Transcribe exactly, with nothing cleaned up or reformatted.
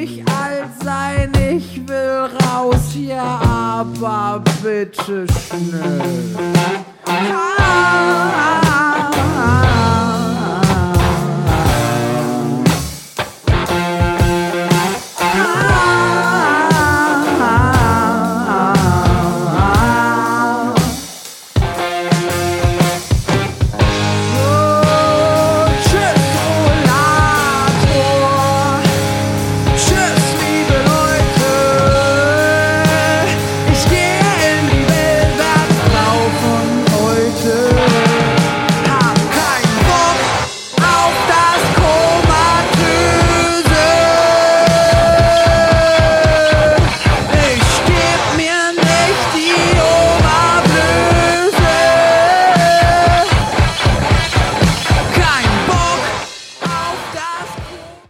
nicht alt sein, ich will raus hier, aber bitte schnell. Ah,